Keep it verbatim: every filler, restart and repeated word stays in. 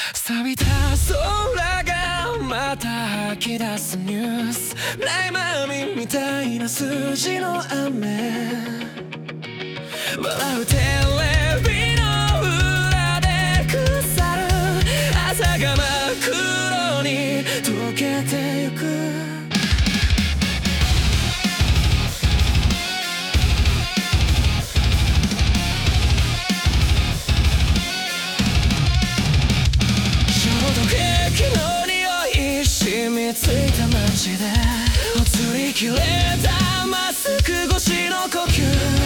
錆びた空がまた吐き出すニュース、ライ麦みたいな数字の雨、笑うテレビの裏で腐る朝が真っ黒に溶けてゆく。ついた街で移りきれたマスク越しの呼吸、